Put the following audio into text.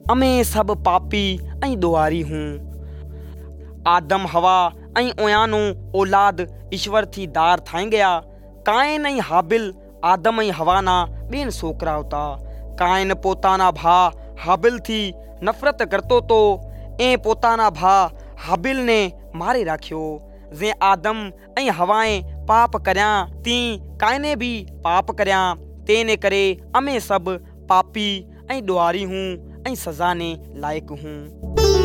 अमें सभु पापी ऐं ॾुआरी हूं। आदम हवा ऐं ओयानो औलाद ईश्वर थी दार ठाहीं गया। कायन ऐं हाबिल आदम ऐं हवाना ॿेन छोकरा हुता। कायन पोताना भाउ हाबिल थी नफ़रत करतो तो ऐं पोताना भाउ हाबिल ने मारे राखियो। जे आदम ऐं हवाएं पाप कर्या तीं कायने भी पाप कर्या। तेने करे अमें सभु पापी ऐं ॾुआरी हूं ऐं सज़ा ने लाइक़ हूं।